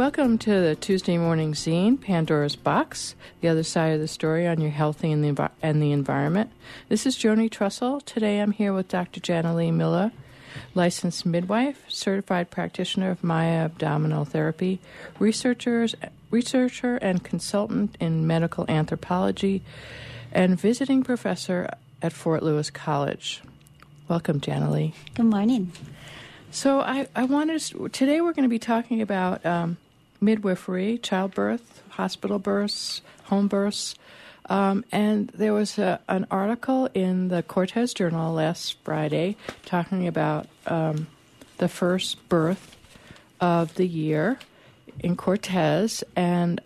Welcome to the Tuesday Morning Zine, Pandora's Box, the other side of the story on your health and the environment. This is Joni Trussell. Today I'm here with Dr. Jana-Lee Miller, licensed midwife, certified practitioner of Maya Abdominal Therapy, researcher and consultant in medical anthropology, and visiting professor at Fort Lewis College. Welcome, Jana-Lee. Good morning. So today we're going to be talking about midwifery, childbirth, hospital births, home births. And there was an article in the Cortez Journal last Friday talking about the first birth of the year in Cortez. And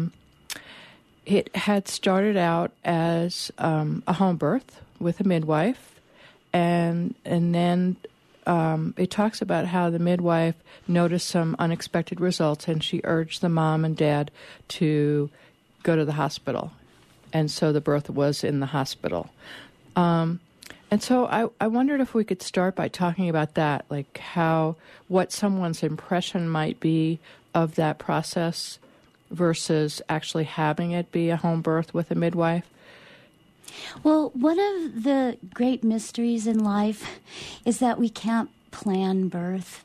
it had started out as a home birth with a midwife. And then it talks about how the midwife noticed some unexpected results, and she urged the mom and dad to go to the hospital. And so the birth was in the hospital. And so I wondered if we could start by talking about that, like what someone's impression might be of that process versus actually having it be a home birth with a midwife. Well, one of the great mysteries in life is that we can't plan birth.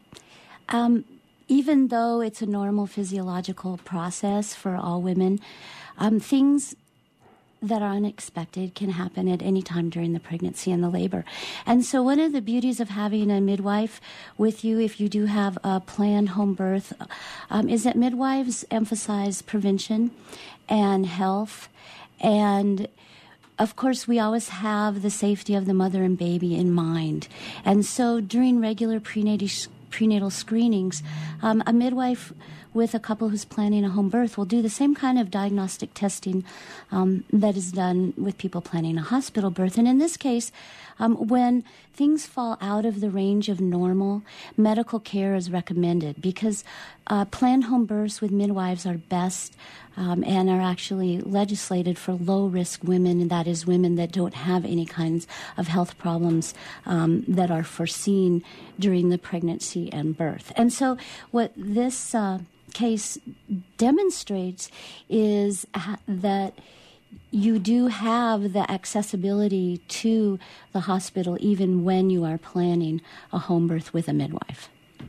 Even though it's a normal physiological process for all women, things that are unexpected can happen at any time during the pregnancy and the labor. And so one of the beauties of having a midwife with you, if you do have a planned home birth, is that midwives emphasize prevention and health. And of course, we always have the safety of the mother and baby in mind. And so during regular prenatal screenings, a midwife with a couple who's planning a home birth will do the same kind of diagnostic testing that is done with people planning a hospital birth. And in this case, when things fall out of the range of normal, medical care is recommended because planned home births with midwives are best and are actually legislated for low-risk women, and that is women that don't have any kinds of health problems that are foreseen during the pregnancy and birth. And so what this case demonstrates is that you do have the accessibility to the hospital even when you are planning a home birth with a midwife.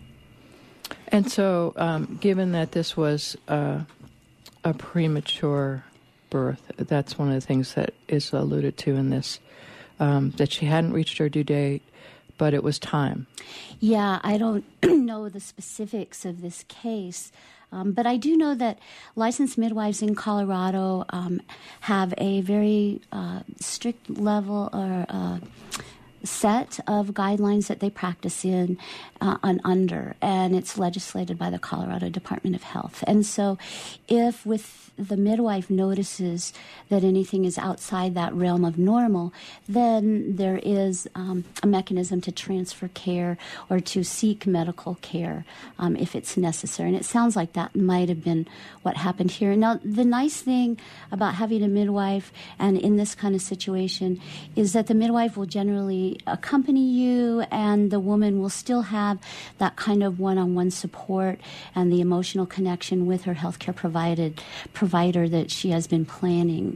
And so given that this was a premature birth, that's one of the things that is alluded to in this, that she hadn't reached her due date, but it was time. Yeah, I don't know the specifics of this case, but I do know that licensed midwives in Colorado have a very strict level or set of guidelines that they practice in under, and it's legislated by the Colorado Department of Health. And so if with the midwife notices that anything is outside that realm of normal, then there is a mechanism to transfer care or to seek medical care if it's necessary. And it sounds like that might have been what happened here. Now, the nice thing about having a midwife and in this kind of situation is that the midwife will generally accompany you, and the woman will still have that kind of one-on-one support and the emotional connection with her healthcare provider that she has been planning.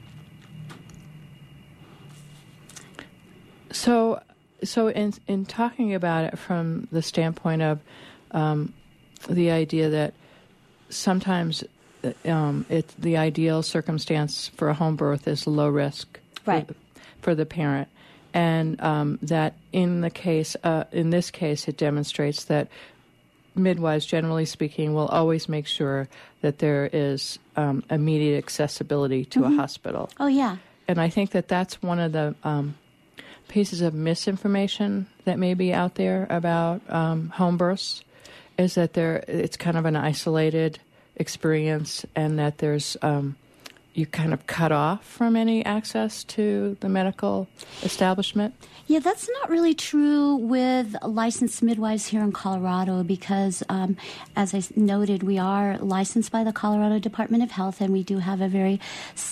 So in talking about it from the standpoint of the idea that sometimes the ideal circumstance for a home birth is low risk, right, for the parent. And that in this case, it demonstrates that midwives, generally speaking, will always make sure that there is immediate accessibility to a hospital. Oh, yeah. And I think that that's one of the pieces of misinformation that may be out there about home births, is that it's kind of an isolated experience, and that there's you kind of cut off from any access to the medical establishment? Yeah, that's not really true with licensed midwives here in Colorado because, as I noted, we are licensed by the Colorado Department of Health, and we do have a very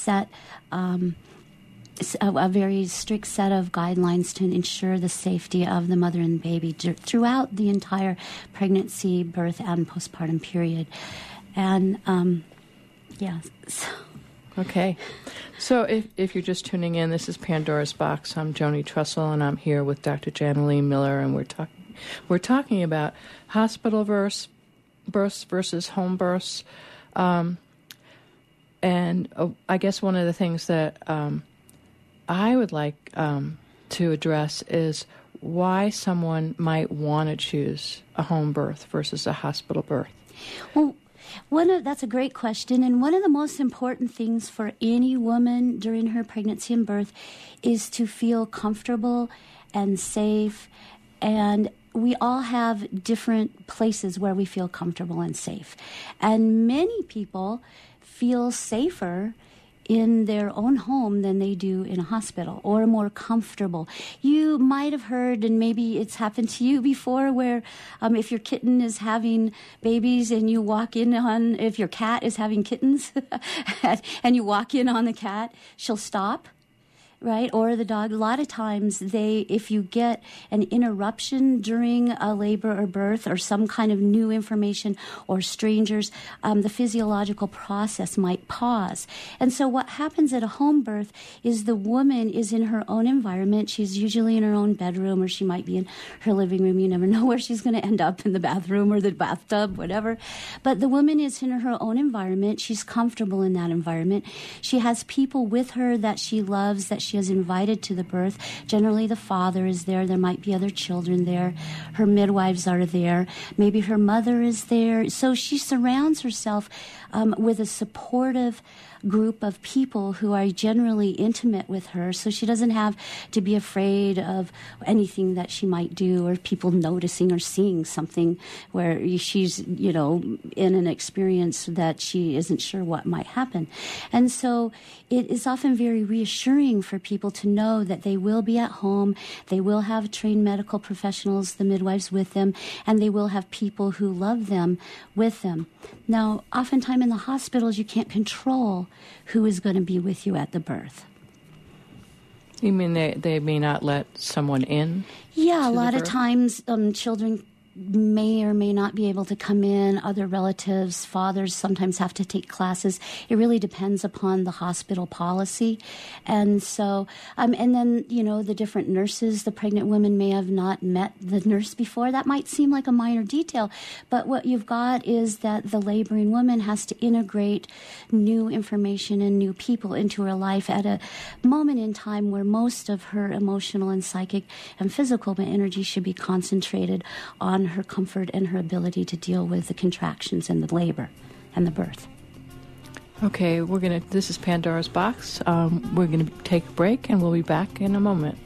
very strict set of guidelines to ensure the safety of the mother and baby throughout the entire pregnancy, birth, and postpartum period. And, yeah. So. Okay. So if you're just tuning in, this is Pandora's Box. I'm Joni Trussell, and I'm here with Dr. Janalee Miller, and we're talking about hospital births versus home births. And I guess one of the things that I would like to address is why someone might want to choose a home birth versus a hospital birth. Well, that's a great question, and one of the most important things for any woman during her pregnancy and birth is to feel comfortable and safe, and we all have different places where we feel comfortable and safe. And many people feel safer in their own home than they do in a hospital, or more comfortable. You might have heard, and maybe it's happened to you before, where if your kitten is having babies and you walk in on, if your cat is having kittens and you walk in on the cat, she'll stop. Right? Or the dog. A lot of times if you get an interruption during a labor or birth or some kind of new information or strangers, the physiological process might pause. And so what happens at a home birth is the woman is in her own environment. She's usually in her own bedroom, or she might be in her living room. You never know where she's going to end up, in the bathroom or the bathtub, whatever. But the woman is in her own environment. She's comfortable in that environment. She has people with her that she loves, that she has invited to the birth. Generally, the father is there. There might be other children there. Her midwives are there. Maybe her mother is there. So she surrounds herself with a supportive group of people who are generally intimate with her, so she doesn't have to be afraid of anything that she might do, or people noticing or seeing something where she's, in an experience that she isn't sure what might happen. And so it is often very reassuring for people to know that they will be at home, they will have trained medical professionals, the midwives with them, and they will have people who love them with them. Now, oftentimes in the hospitals, you can't control who is going to be with you at the birth. You mean they may not let someone in? Yeah, a lot of times children may or may not be able to come in. Other relatives, fathers sometimes have to take classes. It really depends upon the hospital policy. And so, and then, the different nurses, the pregnant women may have not met the nurse before. That might seem like a minor detail, but what you've got is that the laboring woman has to integrate new information and new people into her life at a moment in time where most of her emotional and psychic and physical energy should be concentrated on her comfort and her ability to deal with the contractions and the labor and the birth. Okay, this is Pandora's Box. We're going to take a break, and we'll be back in a moment.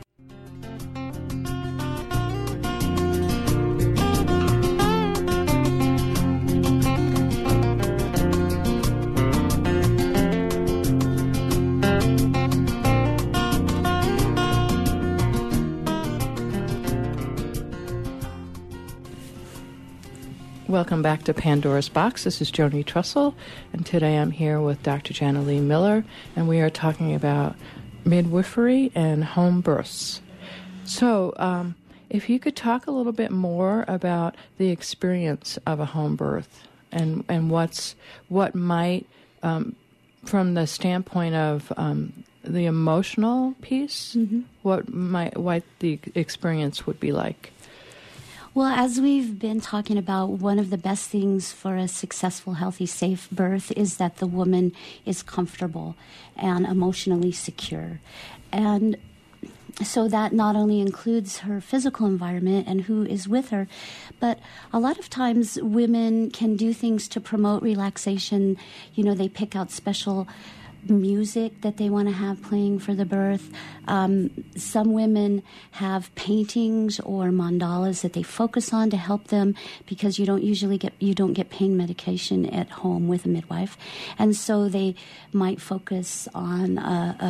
Welcome back to Pandora's Box. This is Joni Trussell, and today I'm here with Dr. Janalee Miller, and we are talking about midwifery and home births. So, if you could talk a little bit more about the experience of a home birth and what might, from the standpoint of the emotional piece, what the experience would be like. Well, as we've been talking about, one of the best things for a successful, healthy, safe birth is that the woman is comfortable and emotionally secure. And so that not only includes her physical environment and who is with her, but a lot of times women can do things to promote relaxation. They pick out special music that they want to have playing for the birth. Some women have paintings or mandalas that they focus on to help them, because you don't get pain medication at home with a midwife, and so they might focus on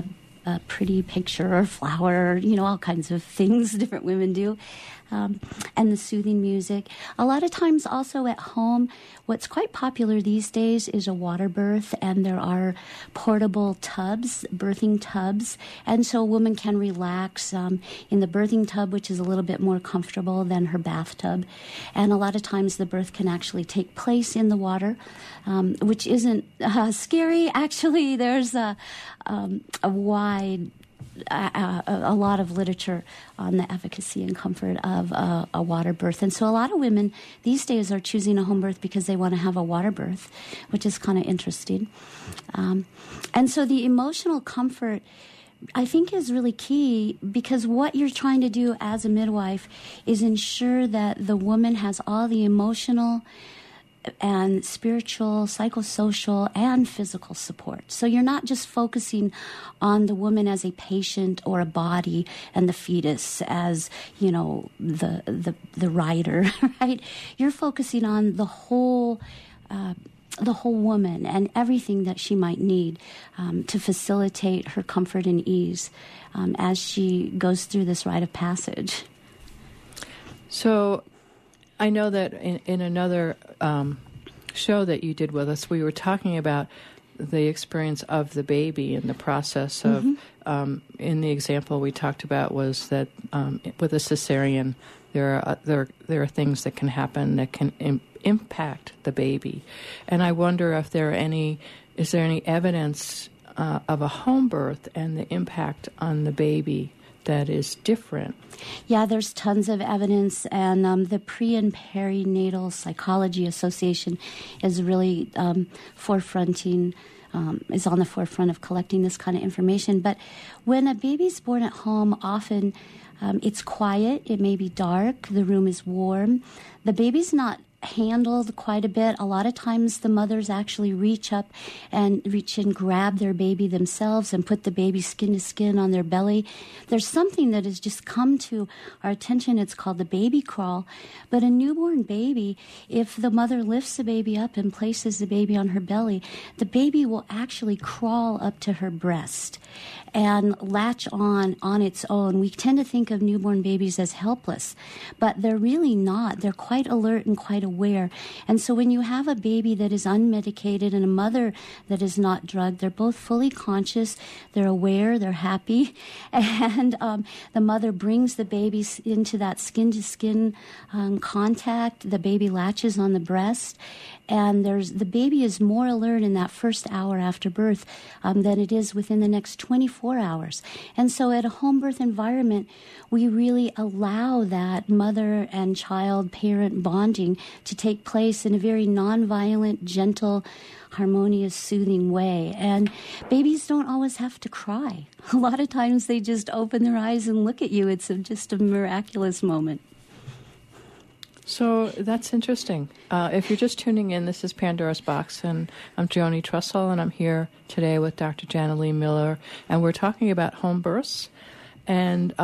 a pretty picture or flower, you know, all kinds of things different women do. And the soothing music. A lot of times also at home, what's quite popular these days is a water birth, and there are portable tubs, birthing tubs, and so a woman can relax in the birthing tub, which is a little bit more comfortable than her bathtub. And a lot of times the birth can actually take place in the water, which isn't scary. Actually, there's a wide a lot of literature on the efficacy and comfort of a water birth. And so a lot of women these days are choosing a home birth because they want to have a water birth, which is kind of interesting. And so the emotional comfort, I think, is really key, because what you're trying to do as a midwife is ensure that the woman has all the emotional and spiritual, psychosocial, and physical support. So you're not just focusing on the woman as a patient or a body and the fetus as, you know, the rider, right? You're focusing on the whole woman and everything that she might need to facilitate her comfort and ease as she goes through this rite of passage. So I know that in another show that you did with us, we were talking about the experience of the baby and the process of, in the example we talked about was that with a cesarean, there are things that can happen that can impact the baby. And I wonder if is there any evidence of a home birth and the impact on the baby that is different? Yeah, there's tons of evidence, and the Pre- and Perinatal Psychology Association is really forefronting, is on the forefront of collecting this kind of information. But when a baby's born at home, often it's quiet, it may be dark, the room is warm, the baby's not handled quite a bit. A lot of times the mothers actually reach and grab their baby themselves and put the baby skin to skin on their belly. There's something that has just come to our attention. It's called the baby crawl. But a newborn baby, if the mother lifts the baby up and places the baby on her belly, the baby will actually crawl up to her breast and latch on its own. We tend to think of newborn babies as helpless, but they're really not. They're quite alert and quite aware. And so when you have a baby that is unmedicated and a mother that is not drugged, they're both fully conscious, they're aware, they're happy, and the mother brings the baby into that skin-to-skin contact. The baby latches on the breast, and the baby is more alert in that first hour after birth than it is within the next 24 hours. And so at a home birth environment, we really allow that mother and child parent bonding to take place in a very nonviolent, gentle, harmonious, soothing way. And babies don't always have to cry. A lot of times they just open their eyes and look at you. It's just a miraculous moment. So that's interesting. If you're just tuning in, this is Pandora's Box, and I'm Joni Trussell, and I'm here today with Dr. Jana Lee Miller, and we're talking about home births, and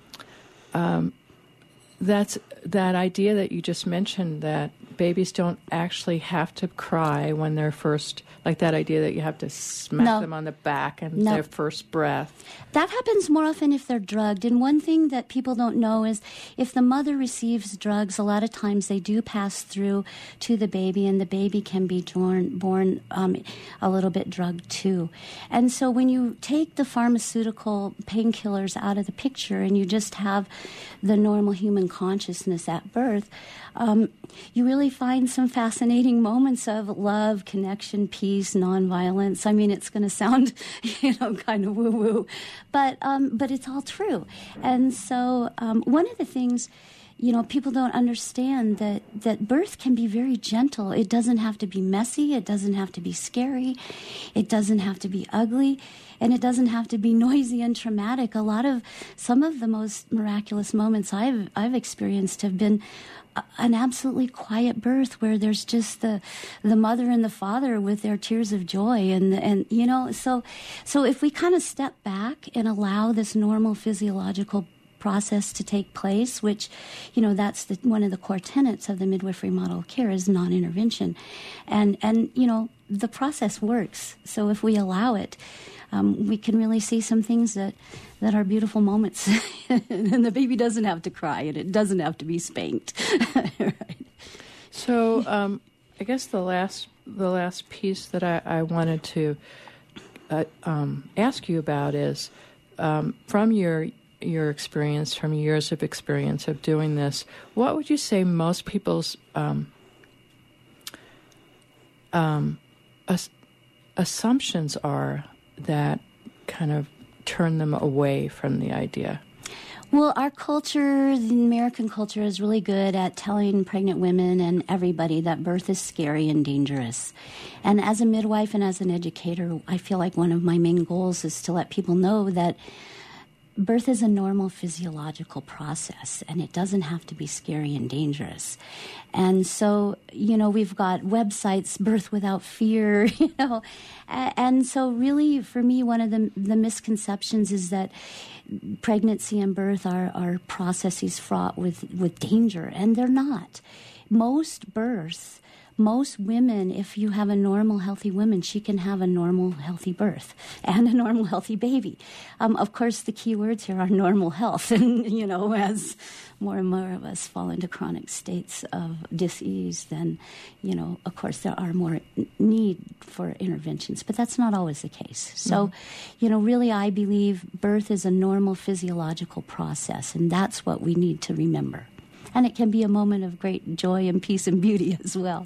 that's that idea that you just mentioned, that babies don't actually have to cry when they're first, like that idea that you have to smack them on the back and their first breath. That happens more often if they're drugged. And one thing that people don't know is if the mother receives drugs, a lot of times they do pass through to the baby, and the baby can be born a little bit drugged too. And so when you take the pharmaceutical painkillers out of the picture and you just have the normal human consciousness at birth, you really find some fascinating moments of love, connection, peace, nonviolence. I mean, it's going to sound, kind of woo-woo, but it's all true. And so one of the things, people don't understand that birth can be very gentle. It doesn't have to be messy. It doesn't have to be scary. It doesn't have to be ugly. And it doesn't have to be noisy and traumatic. Some of the most miraculous moments I've experienced have been an absolutely quiet birth where there's just the mother and the father with their tears of joy. So if we kind of step back and allow this normal physiological process to take place, which, that's one of the core tenets of the midwifery model of care is non-intervention. And the process works. So if we allow it, we can really see some things that are beautiful moments. And the baby doesn't have to cry, and it doesn't have to be spanked. Right. So I guess the last piece that I wanted to ask you about is from your experience, from years of experience of doing this, what would you say most people's assumptions are that kind of turn them away from the idea? Well, our culture, the American culture, is really good at telling pregnant women and everybody that birth is scary and dangerous. And as a midwife and as an educator, I feel like one of my main goals is to let people know that birth is a normal physiological process, and it doesn't have to be scary and dangerous. And so, we've got websites, Birth Without Fear, And so really, for me, one of the misconceptions is that pregnancy and birth are processes fraught with danger, and they're not. Most births, most women, if you have a normal, healthy woman, she can have a normal, healthy birth and a normal, healthy baby. Of course, the key words here are normal health. And, as more and more of us fall into chronic states of dis-ease, then, of course, there are more need for interventions. But that's not always the case. So, really, I believe birth is a normal physiological process, and that's what we need to remember. And it can be a moment of great joy and peace and beauty as well.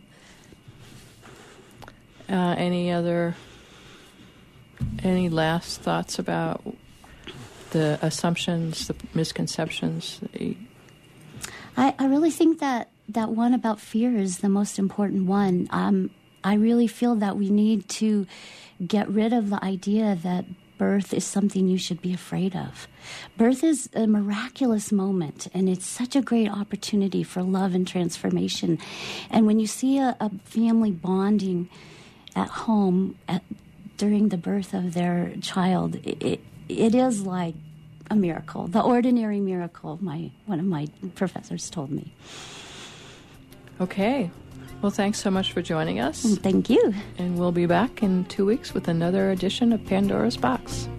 Any last thoughts about the assumptions, the misconceptions? I really think that one about fear is the most important one. I really feel that we need to get rid of the idea that birth is something you should be afraid of. Birth is a miraculous moment, and it's such a great opportunity for love and transformation. And when you see a family bonding at home during the birth of their child, it is like a miracle, the ordinary miracle, one of my professors told me. Okay. Well, thanks so much for joining us. Thank you. And we'll be back in 2 weeks with another edition of Pandora's Box.